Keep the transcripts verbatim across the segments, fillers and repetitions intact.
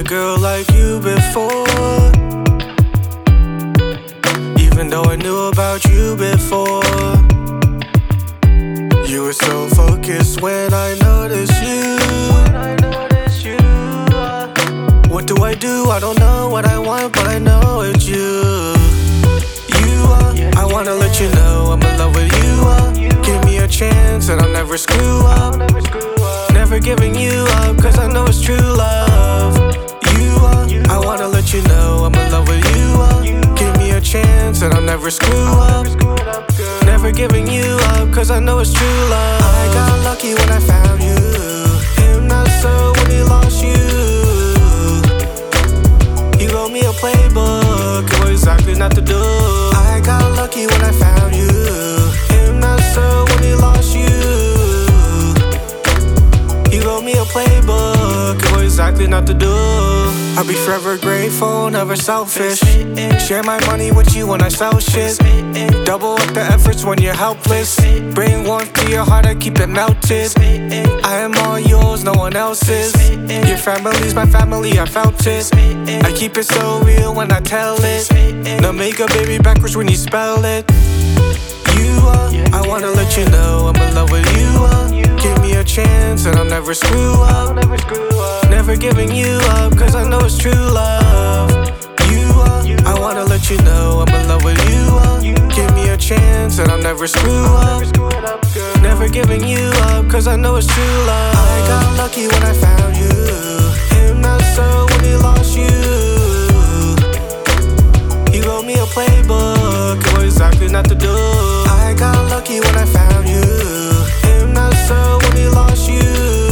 girl like you before, even though I knew about you before. You were so focused when I noticed you. What do I do? I don't know what I want, but I know it's you. You are, I wanna let you know I'm in love with you. Uh. Give me a chance and I'll never screw up. Never giving you up, cause I know it's true love. You are, I wanna let you know I'm in love with you. Uh. Give me a chance and I'll never screw up. Never giving you up, cause I know it's true love. I got lucky when I found you, him not so when he lost you. He wrote me a playbook, what exactly not to do. I got lucky when I found you, him not so when he lost you. He wrote me a playbook, what exactly not to do. I'll be forever grateful, never selfish. Share my money with you when I sell shit. Double up the efforts when you're helpless. Bring warmth to your heart, I keep it melted. I am all yours, no one else's. Your family's my family, I felt it. I keep it so real when I tell it. No make a baby backwards when you spell it. You are, I wanna let you know I'm in love with you. Uh. Give me a chance and I'll never screw up. Never giving you up, cause I know it's true love. You are, I wanna let you know I'm in love with you. Uh. Give me a chance and I'll never screw up. Never giving you up, cause I know it's true love. I got lucky when I found you, him not so when he lost you. He wrote me a playbook, what exactly not to do. I got lucky when I found you, him not so when he lost you.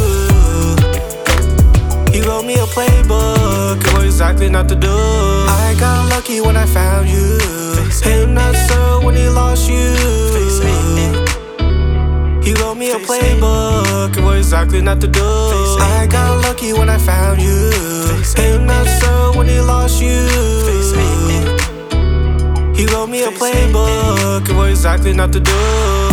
He wrote me a playbook, what exactly not to do. I got lucky when I found you, him not so when he lost you. He wrote me a playbook, what exactly not to do. I got lucky when I found you, him not so when he lost you. He wrote me a playbook, what exactly not to do.